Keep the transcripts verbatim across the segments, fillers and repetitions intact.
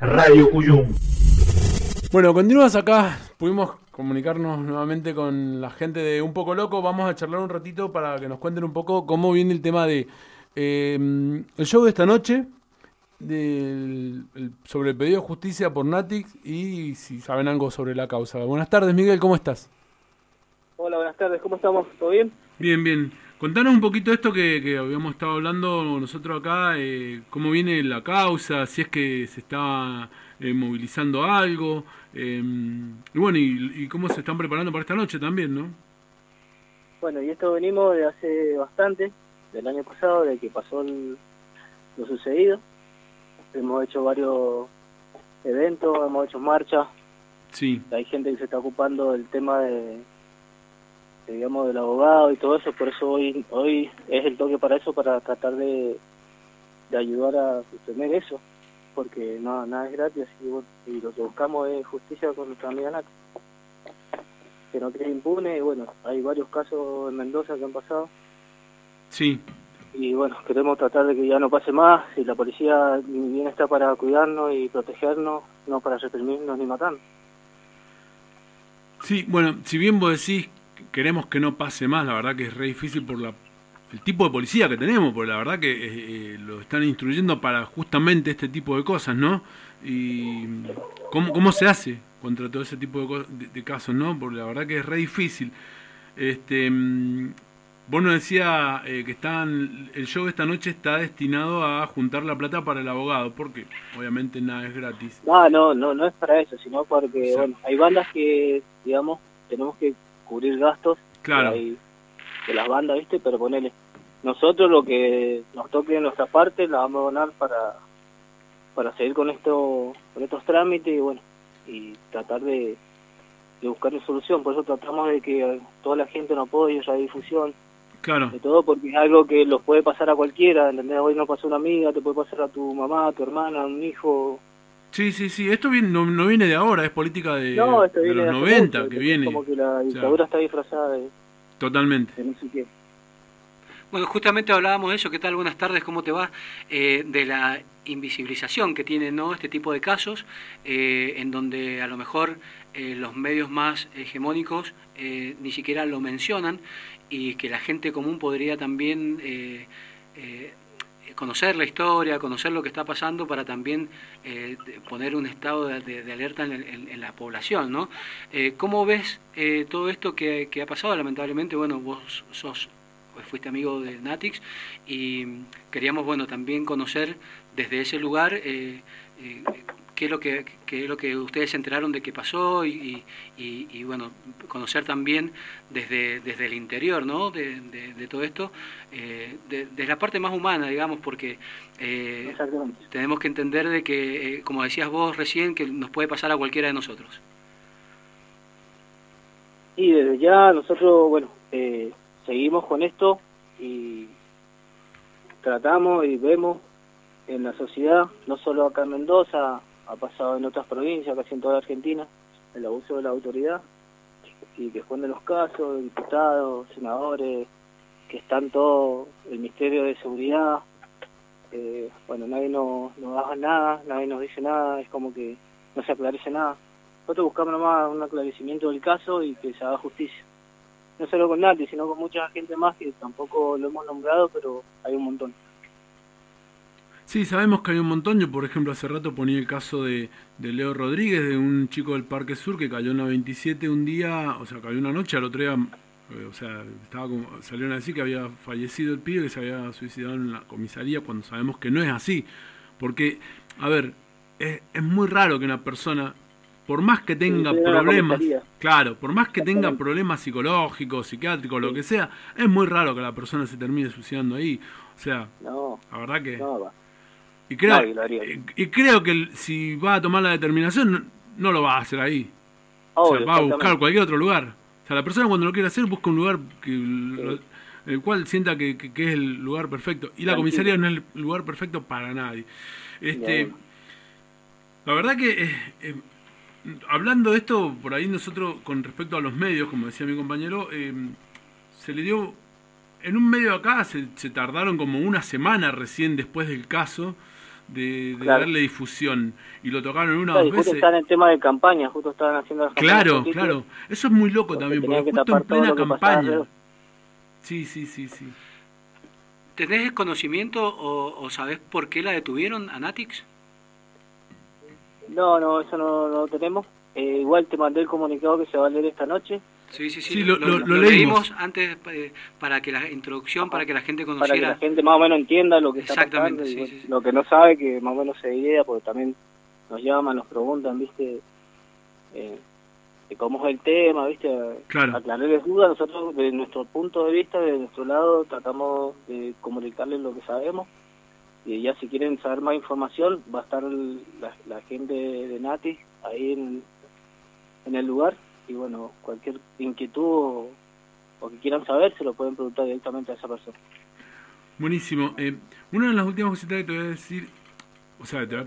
Radio Cuyum. Bueno, continuamos acá. Pudimos comunicarnos nuevamente con la gente de Un Poco Loco. Vamos a charlar un ratito para que nos cuenten un poco cómo viene el tema de eh, el show de esta noche, del, el, sobre el pedido de justicia por Natix y si saben algo sobre la causa. Buenas tardes, Miguel, ¿cómo estás? Hola, buenas tardes, ¿cómo estamos? ¿Todo bien? Bien, bien. Contanos un poquito esto que, que habíamos estado hablando nosotros acá, eh, cómo viene la causa, si es que se está eh, movilizando algo, eh, y bueno, y, y cómo se están preparando para esta noche también, ¿no? Bueno, y esto venimos de hace bastante, del año pasado, de que pasó el, lo sucedido. Hemos hecho varios eventos, hemos hecho marchas. Sí. Hay gente que se está ocupando del tema de, de, digamos, del abogado y todo eso, por eso hoy hoy es el toque para eso, para tratar de, de ayudar a sostener eso, porque no, nada es gratis, así que bueno, y lo que buscamos es justicia con nuestra amiga Nati, que no quede impune. Y bueno, hay varios casos en Mendoza que han pasado. Sí. Y bueno, queremos tratar de que ya no pase más, y la policía bien está para cuidarnos y protegernos, no para reprimirnos ni matarnos. Sí, bueno, si bien vos decís queremos que no pase más, la verdad que es re difícil por la el tipo de policía que tenemos, porque la verdad que eh, lo están instruyendo para justamente este tipo de cosas, ¿no? Y cómo, cómo se hace contra todo ese tipo de, de, de casos, ¿no? Porque la verdad que es re difícil. Este, vos nos decías eh, que están, el show de esta noche está destinado a juntar la plata para el abogado, porque obviamente nada es gratis. No, no, no, no es para eso, sino porque, sí, bueno, hay bandas que, digamos, tenemos que cubrir gastos. Claro. Hay, de las bandas, ¿viste? Pero ponele, nosotros lo que nos toque de nuestra parte la vamos a donar para para seguir con esto, con estos trámites y bueno, y tratar de, de buscar una solución. Por eso tratamos de que toda la gente nos apoye, la difusión. Claro. De todo, porque es algo que los puede pasar a cualquiera, ¿entendés? Hoy nos pasó una amiga, te puede pasar a tu mamá, a tu hermana, a un hijo. Sí, sí, sí, esto viene, no, no viene de ahora, es política de, no, esto de viene los de noventa mucho, que viene. Como que la dictadura, o sea, está disfrazada de... Totalmente. De no sé qué. Bueno, justamente hablábamos de eso. ¿Qué tal? Buenas tardes, ¿cómo te va? Eh, de la invisibilización que tienen, ¿no?, este tipo de casos, eh, en donde a lo mejor eh, los medios más hegemónicos eh, ni siquiera lo mencionan, y que la gente común podría también eh, eh, conocer la historia, conocer lo que está pasando, para también eh, poner un estado de, de, de alerta en, en, en la población, ¿no? Eh, ¿Cómo ves eh, todo esto que, que ha pasado? Lamentablemente, bueno, vos sos... pues fuiste amigo de Natix y queríamos, bueno, también conocer desde ese lugar eh, eh, qué es lo que qué es lo que ustedes se enteraron de qué pasó, y, y, y bueno, conocer también desde desde el interior, ¿no?, de, de, de todo esto, eh, de, de la parte más humana, digamos, porque eh, tenemos que entender de que, eh, como decías vos recién, que nos puede pasar a cualquiera de nosotros. Y desde ya nosotros, bueno, eh, seguimos con esto y tratamos y vemos en la sociedad, no solo acá en Mendoza, ha pasado en otras provincias, casi en toda la Argentina, el abuso de la autoridad, y que esconden los casos, diputados, senadores, que están todo el Ministerio de Seguridad, eh, bueno, nadie nos, nos haga nada, nadie nos dice nada, es como que no se aclarece nada. Nosotros buscamos nomás un aclarecimiento del caso y que se haga justicia. No solo con Nati, sino con mucha gente más que tampoco lo hemos nombrado, pero hay un montón. Sí, sabemos que hay un montón. Yo, por ejemplo, hace rato ponía el caso de, de Leo Rodríguez, de un chico del Parque Sur que cayó en la veintisiete un día, o sea, cayó una noche, al otro día, eh, o sea, estaba como, salieron a decir que había fallecido el pibe, que se había suicidado en la comisaría, cuando sabemos que no es así. Porque, a ver, es, es muy raro que una persona, por más que tenga sí, problemas, claro, por más que tenga problemas psicológicos, psiquiátricos, sí, lo que sea, es muy raro que la persona se termine suicidando ahí. O sea, no, la verdad que... No, y, creo, y, y creo que si va a tomar la determinación, no, no lo va a hacer ahí. Oh, o sea, va a buscar cualquier otro lugar. O sea, la persona cuando lo quiere hacer busca un lugar que sí, lo, el cual sienta que, que, que es el lugar perfecto. Y la Tranquilo. comisaría no es el lugar perfecto para nadie. Este, no. La verdad que... Eh, eh, hablando de esto, por ahí nosotros, con respecto a los medios, como decía mi compañero, eh, se le dio, en un medio acá se, se tardaron como una semana recién después del caso, de, de Claro. darle difusión. Y lo tocaron una o Claro, y dos justo veces. están en tema de campaña, justo estaban haciendo las campañas Claro, políticas, claro. Eso es muy loco porque también, tenían porque que justo en tapar todo plena lo que pasaba campaña. alrededor. Sí, sí, sí, sí. ¿Tenés conocimiento o, o sabés por qué la detuvieron a Natix? No, no, eso no, no lo tenemos. Eh, igual te mandé el comunicado que se va a leer esta noche. Sí, sí, sí, Sí, lo, lo, lo, lo- lo lo leímos. leímos antes eh, para que la introducción, para que la gente Para que la conociera. gente más o menos entienda lo que está Exactamente, pasando y sí, bueno, sí, sí. lo que no sabe que más o menos se dé idea, porque también nos llaman, nos preguntan, viste, eh, de cómo es el tema, viste, Claro. aclararles dudas. Nosotros, de nuestro punto de vista, de nuestro lado, tratamos de comunicarles lo que sabemos, y ya si quieren saber más información, va a estar el- la, la gente de Nati ahí en, en el lugar, y bueno, cualquier inquietud o, o que quieran saber, se lo pueden preguntar directamente a esa persona. Buenísimo. Eh, una de las últimas cositas que te voy a decir, o sea, te voy a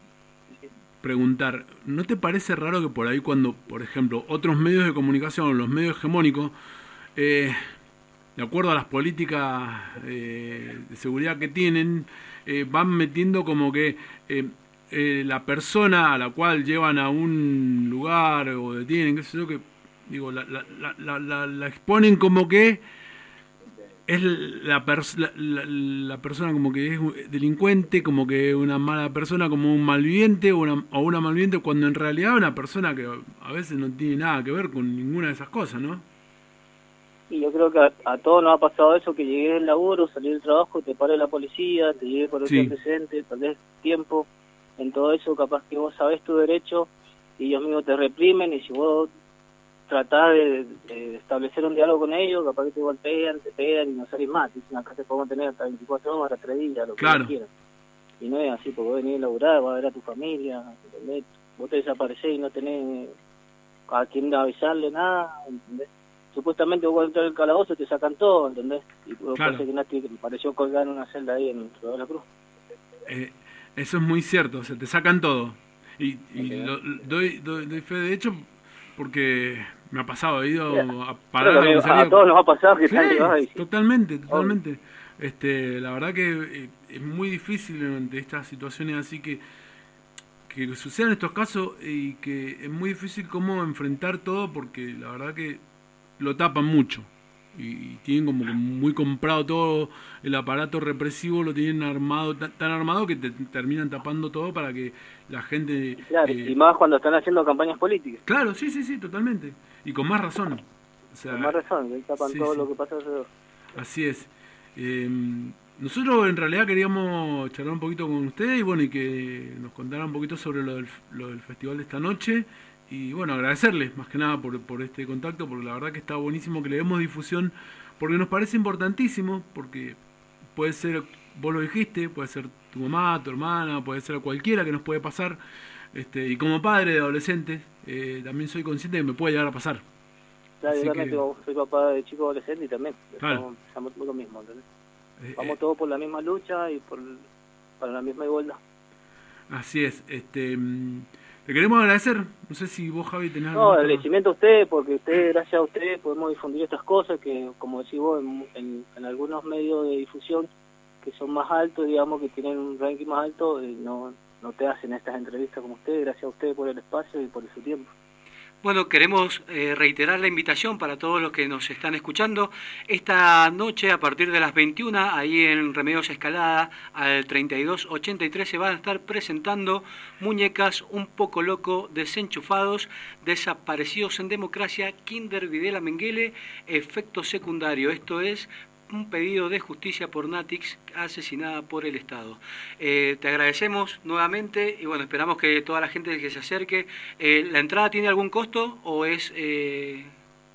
preguntar, ¿no te parece raro que por ahí cuando, por ejemplo, otros medios de comunicación, los medios hegemónicos, eh, de acuerdo a las políticas eh, de seguridad que tienen, eh, van metiendo como que eh, eh, la persona a la cual llevan a un lugar o detienen, qué sé yo, que digo, la, la, la, la, la- la exponen como que es la, pers la, la, la persona como que es delincuente, como que es una mala persona, como un malviviente o una, o una malviviente, cuando en realidad es una persona que a veces no tiene nada que ver con ninguna de esas cosas, ¿no? Y yo creo que a, a todos nos ha pasado eso, que llegué del laburo, salí del trabajo, te pare la policía, te llegue por este Sí. antecedente, perdés tiempo en todo eso, capaz que vos sabés tu derecho y ellos mismos te reprimen, y si vos tratás de, de establecer un diálogo con ellos, capaz que te golpean, te pegan y no salís más. Te dicen, acá te podemos tener hasta veinticuatro horas, tres días, lo que Claro. vos quieras. Y no es así, porque vos venís a laburar, vas a ver a tu familia, ¿entendés? Vos te desaparecés y no tenés a quién avisarle nada, ¿entendés? Supuestamente vos entrar al calabozo te sacan todo, ¿entendés? Y vos Claro. pensás que Nati me pareció colgar en una celda ahí en Río de la Cruz. Eh, eso es muy cierto, o sea, te sacan todo. Y, y Ok. lo, doy, doy, doy fe de hecho porque me ha pasado, he ido Mira, a Creo parar a que la a, mí- comisaría. a todos nos ha pasado que Sí, están llevados ahí. Sí. totalmente, Obvio. totalmente. Este, la verdad que eh, es muy difícil ante estas situaciones así que que sucedan estos casos y que es muy difícil cómo enfrentar todo porque la verdad que lo tapan mucho y, y tienen como que muy comprado todo el aparato represivo, lo tienen armado tan, tan armado que te terminan tapando todo para que la gente Claro, eh, y más cuando están haciendo campañas políticas. claro, sí, sí, sí, totalmente, y con más razón, o sea, Con más razón, que tapan sí, todo sí. lo que pasa alrededor. Así es. Eh, nosotros en realidad queríamos charlar un poquito con ustedes y bueno, y que nos contaran un poquito sobre lo del, lo del festival de esta noche. Y bueno, agradecerles más que nada por, por este contacto, porque la verdad que está buenísimo que le demos difusión, porque nos parece importantísimo, porque puede ser, vos lo dijiste, puede ser tu mamá, tu hermana, puede ser cualquiera que nos puede pasar. Este, y como padre de adolescentes, eh, también soy consciente que me puede llegar a pasar. Claro, Así yo también que, tengo- soy papá de chico adolescente y también Claro. estamos, estamos por lo mismo, ¿entendés? eh, Vamos eh, todos por la misma lucha y por para la misma igualdad. así es. Este, mm, le queremos agradecer. No sé si vos, Javi, tenés algo No, más para- agradecimiento a usted, porque usted, gracias a usted, podemos difundir estas cosas que, como decís vos, en, en, en algunos medios de difusión que son más altos, digamos, que tienen un ranking más alto, eh, no, no te hacen estas entrevistas como usted. Gracias a usted por el espacio y por su tiempo. Bueno, queremos eh, reiterar la invitación para todos los que nos están escuchando. Esta noche, a partir de las veintiuna, ahí en Remedios Escalada, al treinta y dos ochenta y tres, se van a estar presentando muñecas un poco loco, desenchufados, desaparecidos en democracia, Kinder Videla Menguele, efecto secundario. Esto es un pedido de justicia por Natix, asesinada por el Estado. Eh, te agradecemos nuevamente y bueno, esperamos que toda la gente que se acerque. Eh, ¿La entrada tiene algún costo o es...? Eh,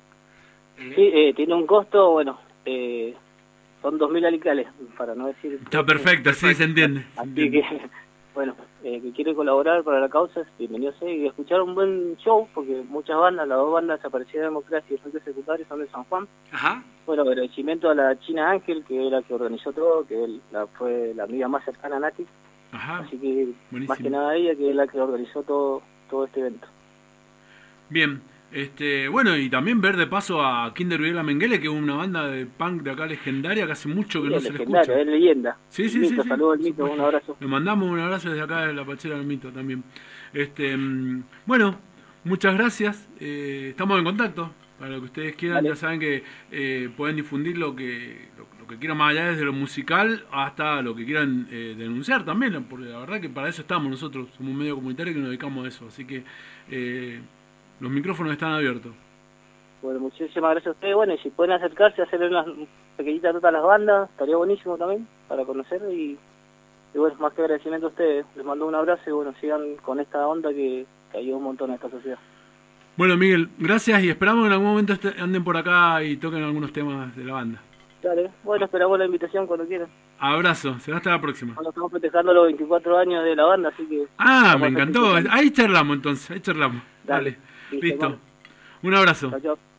eh, Sí, eh, tiene un costo, bueno, eh, son dos mil alicales, para no decir... Está perfecto, sí, se entiende. se Así entiende. que, bueno, eh, que quiere colaborar para la causa, bienvenido sea, y escuchar un buen show, porque muchas bandas, las dos bandas Desaparecida Democracia y Efecto Secundario son de San Juan. Ajá. Bueno, agradecimiento a la China Ángel, que es la que organizó todo, que él, la, fue la amiga más cercana a Nati, Ajá, así que buenísimo. más que nada ella, que es la que organizó todo todo este evento. Bien, Este, bueno, y también ver de paso a Kinder Viela Mengele, que es una banda de punk de acá legendaria que hace mucho que Sí, no es se le legendario, escucha. es leyenda. Sí, sí, Mito, sí, sí, saludos al por Mito, supuesto. un abrazo. Le mandamos un abrazo desde acá de la Pachera del Mito también. Este, mm, bueno, muchas gracias. Eh, estamos en contacto. Para lo que ustedes quieran, Vale. ya saben que eh, pueden difundir lo que lo, lo que quieran, más allá desde lo musical hasta lo que quieran eh, denunciar también, porque la verdad que para eso estamos nosotros, somos un medio comunitario que nos dedicamos a eso, así que eh, los micrófonos están abiertos. Bueno, muchísimas gracias a ustedes. Bueno, y si pueden acercarse a hacerle unas pequeñitas notas a las bandas, estaría buenísimo también para conocer. Y, y bueno, más que agradecimiento a ustedes. Les mando un abrazo y bueno, sigan con esta onda que, que ayuda un montón a esta sociedad. Bueno, Miguel, gracias y esperamos que en algún momento este, anden por acá y toquen algunos temas de la banda. Dale, bueno, esperamos la invitación cuando quieran. Abrazo, será hasta la próxima. Bueno, estamos festejando los veinticuatro años de la banda, así que... Ah, me encantó. Ahí charlamos entonces, ahí charlamos. Dale, Dale. listo. Listo, hermano. Un abrazo. Chao, chao.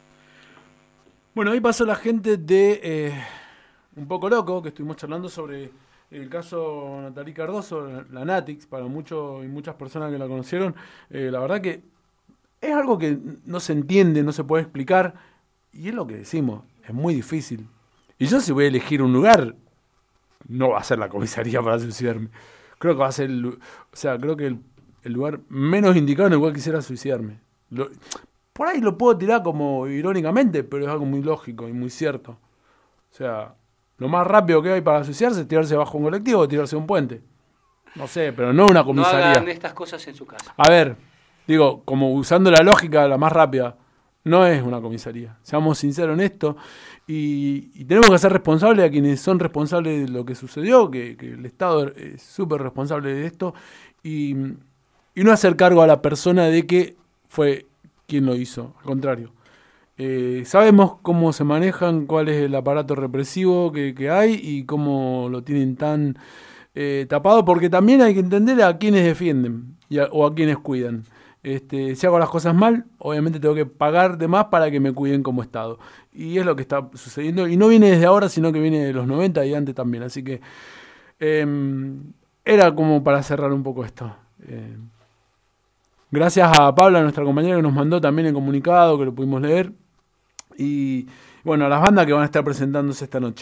Bueno, ahí pasó la gente de eh, Un Poco Loco, que estuvimos charlando sobre el caso Natalie Cardoso, la, la Natix, para muchos y muchas personas que la conocieron. Eh, la verdad que es algo que no se entiende, no se puede explicar, y es lo que decimos, es muy difícil. Y yo si voy a elegir un lugar, no va a ser la comisaría para suicidarme. Creo que va a ser, el, o sea, creo que el, el lugar menos indicado en el cual quisiera suicidarme. Lo, por ahí lo puedo tirar como irónicamente, pero es algo muy lógico y muy cierto. O sea, lo más rápido que hay para suicidarse es tirarse bajo un colectivo o tirarse a un puente. No sé, pero no una comisaría. No hagan estas cosas en su casa. A ver, digo, como usando la lógica, la más rápida, no es una comisaría. Seamos sinceros en esto. Y, y tenemos que ser responsables a quienes son responsables de lo que sucedió, que, que el Estado es súper responsable de esto, y, y no hacer cargo a la persona de que fue quien lo hizo. Al contrario. Eh, sabemos cómo se manejan, cuál es el aparato represivo que, que hay y cómo lo tienen tan eh, tapado, porque también hay que entender a quienes defienden y a, o a quienes cuidan. Este, si hago las cosas mal, obviamente tengo que pagar de más para que me cuiden como Estado. Y es lo que está sucediendo. Y no viene desde ahora, sino que viene de los noventa y antes también. Así que eh, era como para cerrar un poco esto. Eh, gracias a Paula, nuestra compañera, que nos mandó también el comunicado, que lo pudimos leer. Y bueno, a las bandas que van a estar presentándose esta noche.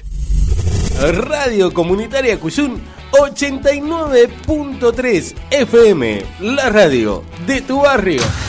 Radio Comunitaria Cuyún ochenta y nueve punto tres F M, la radio de tu barrio.